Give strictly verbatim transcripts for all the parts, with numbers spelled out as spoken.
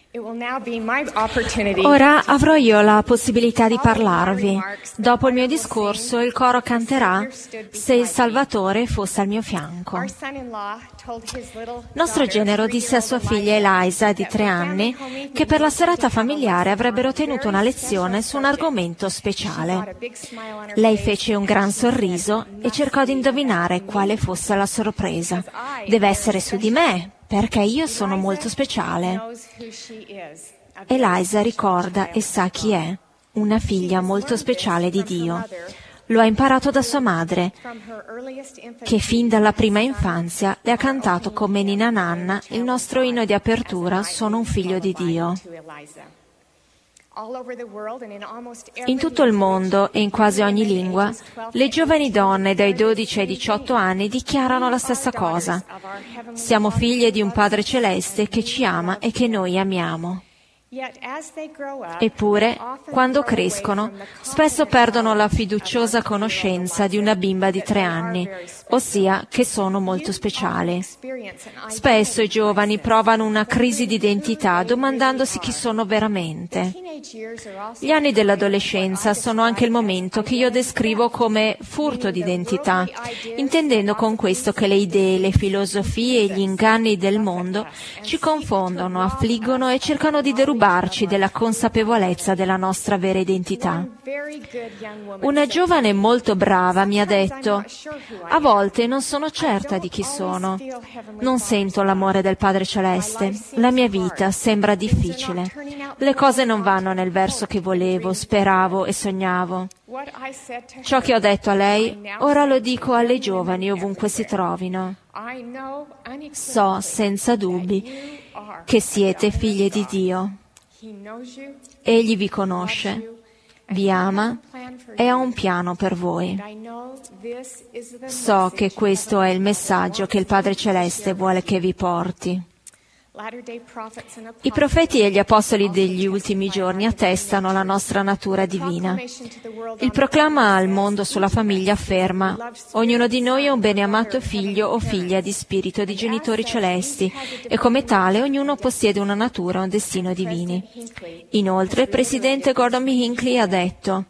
Ora avrò io la possibilità di parlarvi. Dopo il mio discorso, il coro canterà "Se il Salvatore fosse al mio fianco". Nostro genero disse a sua figlia Eliza, di tre anni, che per la serata familiare avrebbero tenuto una lezione su un argomento speciale. Lei fece un gran sorriso e cercò di indovinare quale fosse la sorpresa. Deve essere su di me, perché io sono molto speciale. Eliza ricorda e sa chi è, una figlia molto speciale di Dio. Lo ha imparato da sua madre, che fin dalla prima infanzia le ha cantato come Nina Nanna il nostro inno di apertura "Sono un figlio di Dio". In tutto il mondo e in quasi ogni lingua, le giovani donne dai dodici ai diciotto anni dichiarano la stessa cosa. Siamo figlie di un Padre Celeste che ci ama e che noi amiamo. Eppure, quando crescono, spesso perdono la fiduciosa conoscenza di una bimba di tre anni, ossia che sono molto speciali. Spesso i giovani provano una crisi di identità domandandosi chi sono veramente. Gli anni dell'adolescenza sono anche il momento che io descrivo come furto di identità, intendendo con questo che le idee, le filosofie e gli inganni del mondo ci confondono, affliggono e cercano di derubarci della consapevolezza della nostra vera identità. Una giovane molto brava mi ha detto: "A volte non sono certa di chi sono. Non sento l'amore del Padre Celeste. La mia vita sembra difficile. Le cose non vanno nel verso che volevo, speravo e sognavo". Ciò che ho detto a lei, ora lo dico alle giovani ovunque si trovino. So senza dubbi che siete figlie di Dio. Egli vi conosce, vi ama e ha un piano per voi. So che questo è il messaggio che il Padre Celeste vuole che vi porti. I profeti e gli apostoli degli ultimi giorni attestano la nostra natura divina. Il proclama al mondo sulla famiglia afferma: ognuno di noi è un beneamato figlio o figlia di spirito di genitori celesti e come tale ognuno possiede una natura e un destino divini. Inoltre il presidente Gordon B. Hinckley ha detto: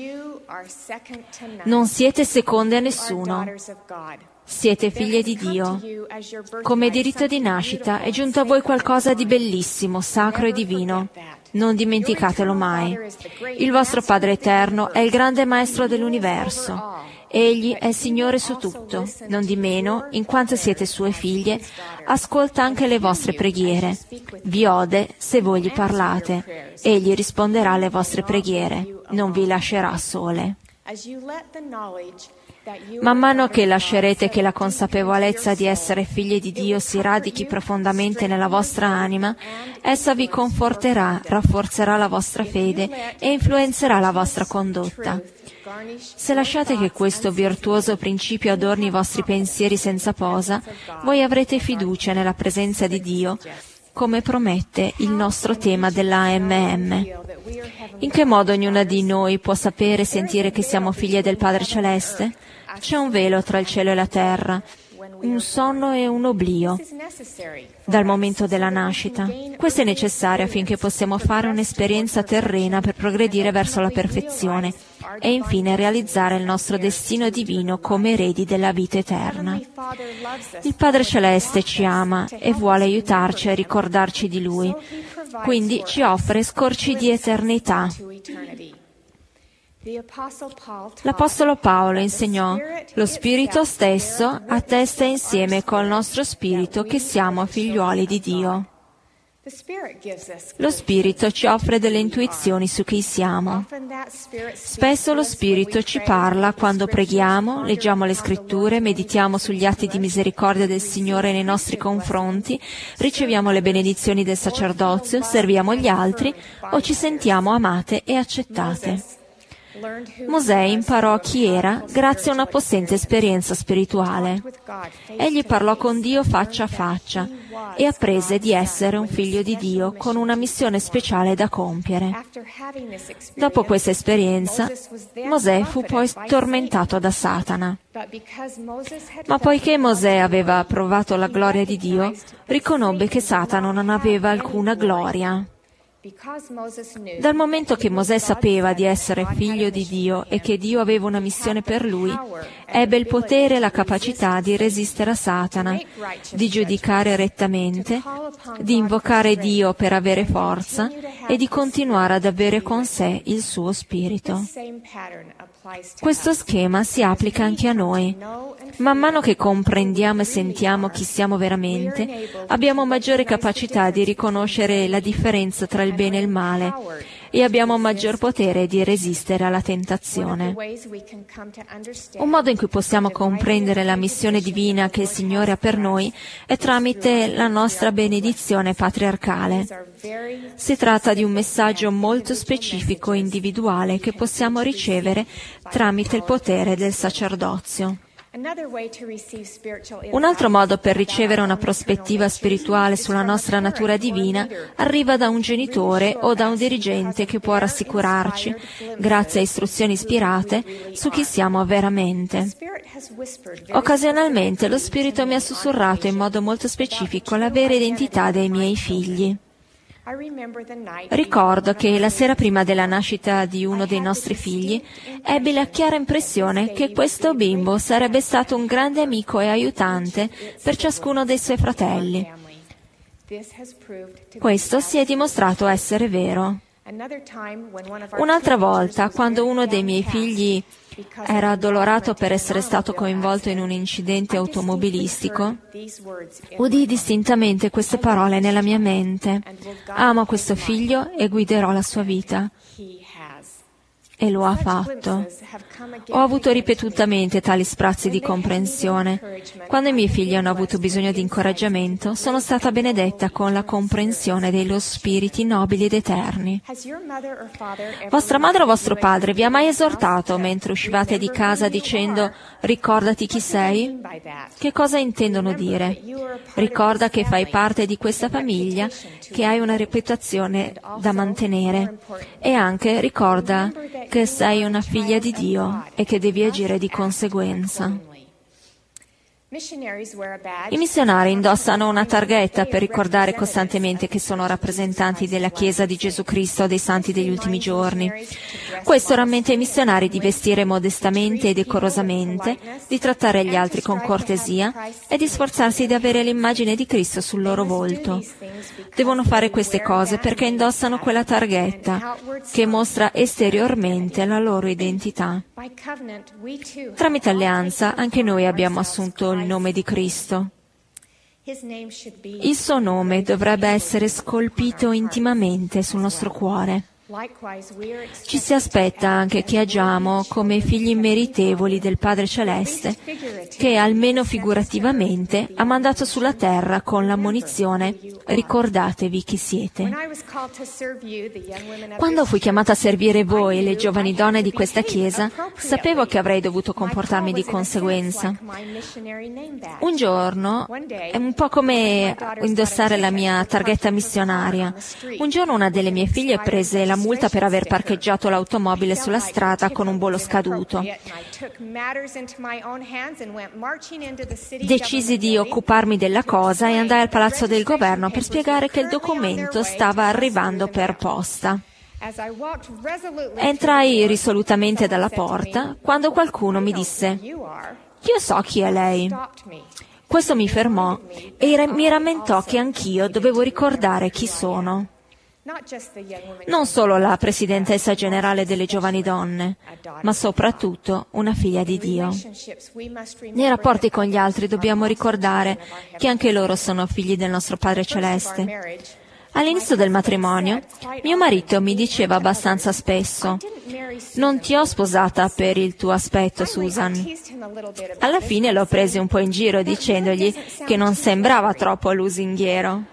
non siete seconde a nessuno. Siete figlie di Dio. Come diritto di nascita è giunto a voi qualcosa di bellissimo, sacro e divino. Non dimenticatelo mai. Il vostro Padre Eterno è il grande Maestro dell'universo. Egli è Signore su tutto. Non di meno, in quanto siete sue figlie, ascolta anche le vostre preghiere. Vi ode se voi gli parlate. Egli risponderà alle vostre preghiere. Non vi lascerà sole. Man mano che lascerete che la consapevolezza di essere figli di Dio si radichi profondamente nella vostra anima, essa vi conforterà, rafforzerà la vostra fede e influenzerà la vostra condotta. Se lasciate che questo virtuoso principio adorni i vostri pensieri senza posa, voi avrete fiducia nella presenza di Dio, come promette il nostro tema dell'A M M. In che modo ognuna di noi può sapere e sentire che siamo figlie del Padre Celeste? C'è un velo tra il cielo e la terra, un sonno e un oblio dal momento della nascita. Questo è necessario affinché possiamo fare un'esperienza terrena per progredire verso la perfezione e infine realizzare il nostro destino divino come eredi della vita eterna. Il Padre Celeste ci ama e vuole aiutarci a ricordarci di Lui, quindi ci offre scorci di eternità. L'Apostolo Paolo insegnò: lo Spirito stesso attesta insieme col nostro spirito che siamo figliuoli di Dio. Lo Spirito ci offre delle intuizioni su chi siamo. Spesso lo Spirito ci parla quando preghiamo, leggiamo le Scritture, meditiamo sugli atti di misericordia del Signore nei nostri confronti, riceviamo le benedizioni del sacerdozio, serviamo gli altri o ci sentiamo amate e accettate. Mosè imparò chi era grazie a una possente esperienza spirituale. Egli parlò con Dio faccia a faccia e apprese di essere un figlio di Dio con una missione speciale da compiere. Dopo questa esperienza, Mosè fu poi tormentato da Satana. Ma poiché Mosè aveva provato la gloria di Dio, riconobbe che Satana non aveva alcuna gloria. Dal momento che Mosè sapeva di essere figlio di Dio e che Dio aveva una missione per lui, ebbe il potere e la capacità di resistere a Satana, di giudicare rettamente, di invocare Dio per avere forza e di continuare ad avere con sé il suo spirito. Questo schema si applica anche a noi. Man mano che comprendiamo e sentiamo chi siamo veramente, abbiamo maggiore capacità di riconoscere la differenza tra il bene e il male e abbiamo maggior potere di resistere alla tentazione. Un modo in cui possiamo comprendere la missione divina che il Signore ha per noi è tramite la nostra benedizione patriarcale. Si tratta di un messaggio molto specifico e individuale che possiamo ricevere tramite il potere del sacerdozio. Un altro modo per ricevere una prospettiva spirituale sulla nostra natura divina arriva da un genitore o da un dirigente che può rassicurarci, grazie a istruzioni ispirate, su chi siamo veramente. Occasionalmente lo Spirito mi ha sussurrato in modo molto specifico la vera identità dei miei figli. Ricordo che la sera prima della nascita di uno dei nostri figli ebbi la chiara impressione che questo bimbo sarebbe stato un grande amico e aiutante per ciascuno dei suoi fratelli. Questo si è dimostrato essere vero. Un'altra volta, quando uno dei miei figli era addolorato per essere stato coinvolto in un incidente automobilistico, udii distintamente queste parole nella mia mente: amo questo figlio e guiderò la sua vita. E lo ha fatto. Ho avuto ripetutamente tali sprazzi di comprensione. Quando i miei figli hanno avuto bisogno di incoraggiamento, sono stata benedetta con la comprensione dei loro spiriti nobili ed eterni. Vostra madre o vostro padre vi ha mai esortato mentre uscivate di casa dicendo «Ricordati chi sei»? Che cosa intendono dire? Ricorda che fai parte di questa famiglia, che hai una reputazione da mantenere. E anche ricorda che sei una figlia di Dio e che devi agire di conseguenza. I missionari indossano una targhetta per ricordare costantemente che sono rappresentanti della Chiesa di Gesù Cristo dei Santi degli ultimi giorni. Questo rammenta i missionari di vestire modestamente e decorosamente, di trattare gli altri con cortesia e di sforzarsi di avere l'immagine di Cristo sul loro volto. Devono fare queste cose perché indossano quella targhetta che mostra esteriormente la loro identità. Tramite alleanza anche noi abbiamo assunto il nome di Cristo. Il suo nome dovrebbe essere scolpito intimamente sul nostro cuore. Ci si aspetta anche che agiamo come figli meritevoli del Padre Celeste, che almeno figurativamente ha mandato sulla terra con l'ammonizione: ricordatevi chi siete. Quando fui chiamata a servire voi, le giovani donne di questa chiesa, sapevo che avrei dovuto comportarmi di conseguenza. Un giorno, è un po' come indossare la mia targhetta missionaria. Un giorno una delle mie figlie prese la multa per aver parcheggiato l'automobile sulla strada con un bollo scaduto. Decisi di occuparmi della cosa e andai al Palazzo del Governo per spiegare che il documento stava arrivando per posta. Entrai risolutamente dalla porta quando qualcuno mi disse: «Io so chi è lei». Questo mi fermò e mi rammentò che anch'io dovevo ricordare chi sono. Non solo la presidentessa generale delle giovani donne, ma soprattutto una figlia di Dio. Nei rapporti con gli altri dobbiamo ricordare che anche loro sono figli del nostro Padre Celeste. All'inizio del matrimonio, mio marito mi diceva abbastanza spesso: «Non ti ho sposata per il tuo aspetto, Susan». Alla fine l'ho preso un po' in giro dicendogli che non sembrava troppo lusinghiero.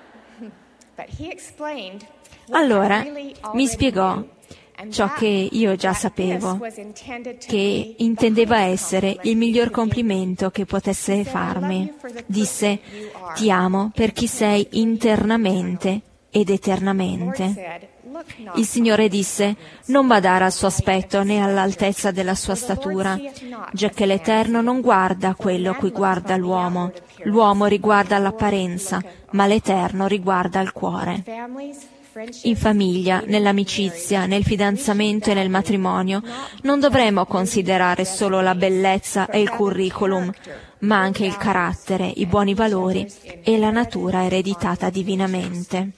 Allora mi spiegò ciò che io già sapevo, che intendeva essere il miglior complimento che potesse farmi. Disse: «Ti amo per chi sei internamente ed eternamente». Il Signore disse: «Non badare al suo aspetto né all'altezza della sua statura, giacché l'Eterno non guarda quello a cui guarda l'uomo. L'uomo riguarda l'apparenza, ma l'Eterno riguarda il cuore». In famiglia, nell'amicizia, nel fidanzamento e nel matrimonio, non dovremo considerare solo la bellezza e il curriculum, ma anche il carattere, i buoni valori e la natura ereditata divinamente.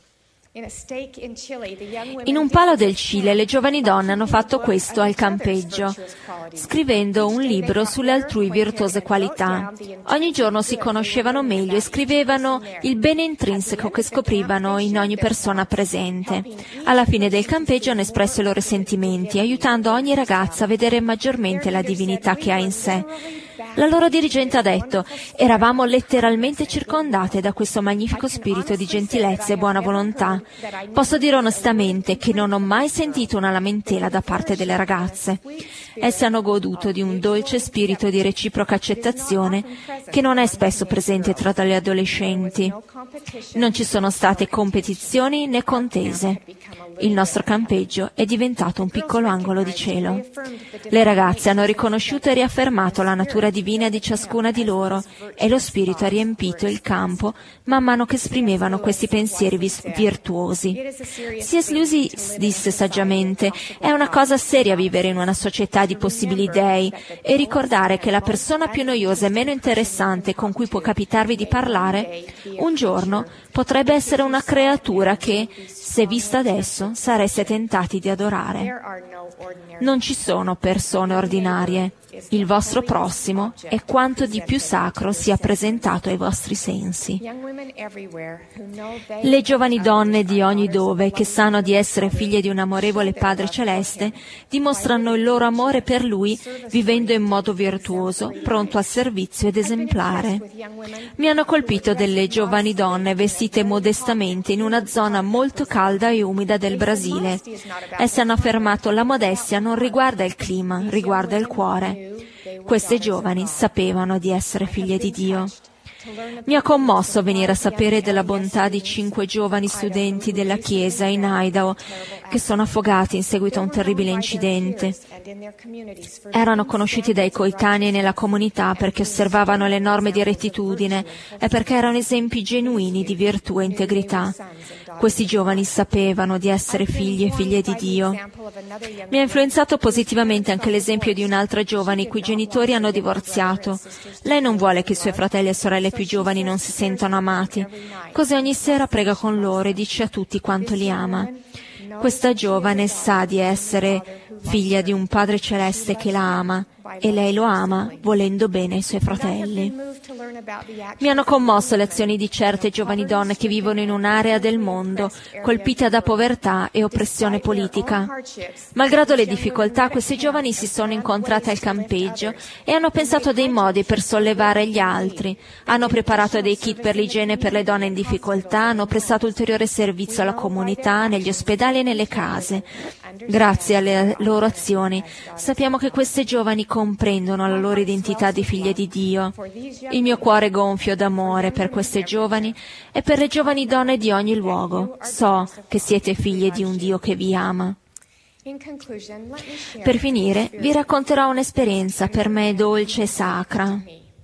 In un palo del Cile le giovani donne hanno fatto questo al campeggio, scrivendo un libro sulle altrui virtuose qualità. Ogni giorno si conoscevano meglio e scrivevano il bene intrinseco che scoprivano in ogni persona presente. Alla fine del campeggio hanno espresso i loro sentimenti, aiutando ogni ragazza a vedere maggiormente la divinità che ha in sé. La loro dirigente ha detto: eravamo letteralmente circondate da questo magnifico spirito di gentilezza e buona volontà. Posso dire onestamente che non ho mai sentito una lamentela da parte delle ragazze. Esse hanno goduto di un dolce spirito di reciproca accettazione che non è spesso presente tra le adolescenti. Non ci sono state competizioni né contese. Il nostro campeggio è diventato un piccolo angolo di cielo. Le ragazze hanno riconosciuto e riaffermato la natura divina di ciascuna di loro e lo spirito ha riempito il campo man mano che esprimevano questi pensieri vis- virtuosi. C S Lewis disse saggiamente: è una cosa seria vivere in una società di possibili dei e ricordare che la persona più noiosa e meno interessante con cui può capitarvi di parlare, un giorno potrebbe essere una creatura che, se vista adesso, sareste tentati di adorare. Non ci sono persone ordinarie. Il vostro prossimo è quanto di più sacro sia presentato ai vostri sensi. Le giovani donne di ogni dove che sanno di essere figlie di un amorevole Padre Celeste dimostrano il loro amore per Lui vivendo in modo virtuoso, pronto al servizio ed esemplare. Mi hanno colpito delle giovani donne vestite modestamente in una zona molto calda e umida del Brasile. Esse hanno affermato: la modestia non riguarda il clima, riguarda il cuore. Queste giovani sapevano di essere figlie di Dio. Mi ha commosso venire a sapere della bontà di cinque giovani studenti della Chiesa in Idaho che sono affogati in seguito a un terribile incidente. Erano conosciuti dai coetanei nella comunità perché osservavano le norme di rettitudine e perché erano esempi genuini di virtù e integrità. Questi giovani sapevano di essere figli e figlie di Dio. Mi ha influenzato positivamente anche l'esempio di un'altra giovane i cui genitori hanno divorziato. Lei non vuole che i suoi fratelli e sorelle più giovani non si sentano amati, così ogni sera prega con loro e dice a tutti quanto li ama. Questa giovane sa di essere figlia di un Padre Celeste che la ama, e lei lo ama volendo bene ai suoi fratelli. Mi hanno commosso le azioni di certe giovani donne che vivono in un'area del mondo colpita da povertà e oppressione politica. Malgrado le difficoltà, queste giovani si sono incontrate al campeggio e hanno pensato a dei modi per sollevare gli altri. Hanno preparato dei kit per l'igiene per le donne in difficoltà, hanno prestato ulteriore servizio alla comunità, negli ospedali e nelle case. Grazie alle loro azioni, sappiamo che queste giovani comprendono la loro identità di figlie di Dio. Il mio cuore è gonfio d'amore per queste giovani e per le giovani donne di ogni luogo. So che siete figlie di un Dio che vi ama. Per finire, vi racconterò un'esperienza per me dolce e sacra.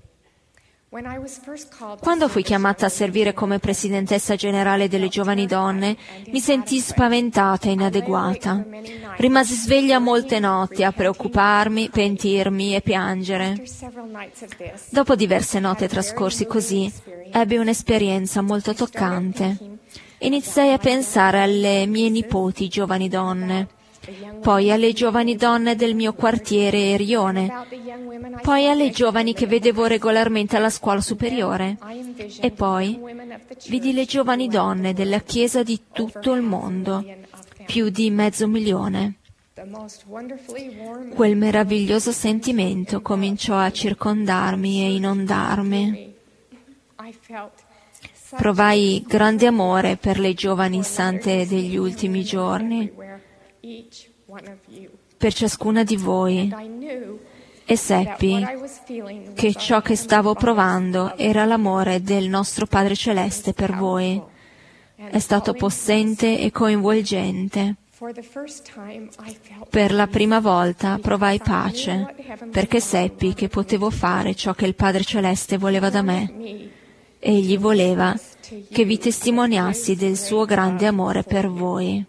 Quando fui chiamata a servire come presidentessa generale delle giovani donne, mi sentii spaventata e inadeguata. Rimasi sveglia molte notti a preoccuparmi, pentirmi e piangere. Dopo diverse notti trascorsi così, ebbi un'esperienza molto toccante. Iniziai a pensare alle mie nipoti giovani donne, poi alle giovani donne del mio quartiere e rione, poi alle giovani che vedevo regolarmente alla scuola superiore, e poi vidi le giovani donne della Chiesa di tutto il mondo, più di mezzo milione. Quel meraviglioso sentimento cominciò a circondarmi e inondarmi. Provai grande amore per le giovani sante degli ultimi giorni, per ciascuna di voi, e seppi che ciò che stavo provando era l'amore del nostro Padre Celeste per voi. È stato possente e coinvolgente. Per la prima volta provai pace, perché seppi che potevo fare ciò che il Padre Celeste voleva da me. Egli voleva che vi testimoniassi del suo grande amore per voi.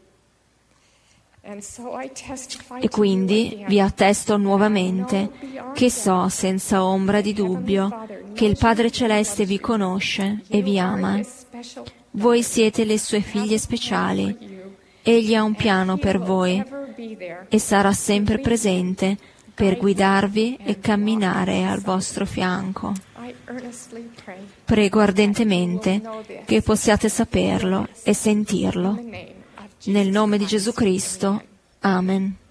E quindi vi attesto nuovamente che so senza ombra di dubbio che il Padre Celeste vi conosce e vi ama. Voi siete le sue figlie speciali. Egli ha un piano per voi e sarà sempre presente per guidarvi e camminare al vostro fianco. Prego ardentemente che possiate saperlo e sentirlo. Nel nome di Gesù Cristo. Amen.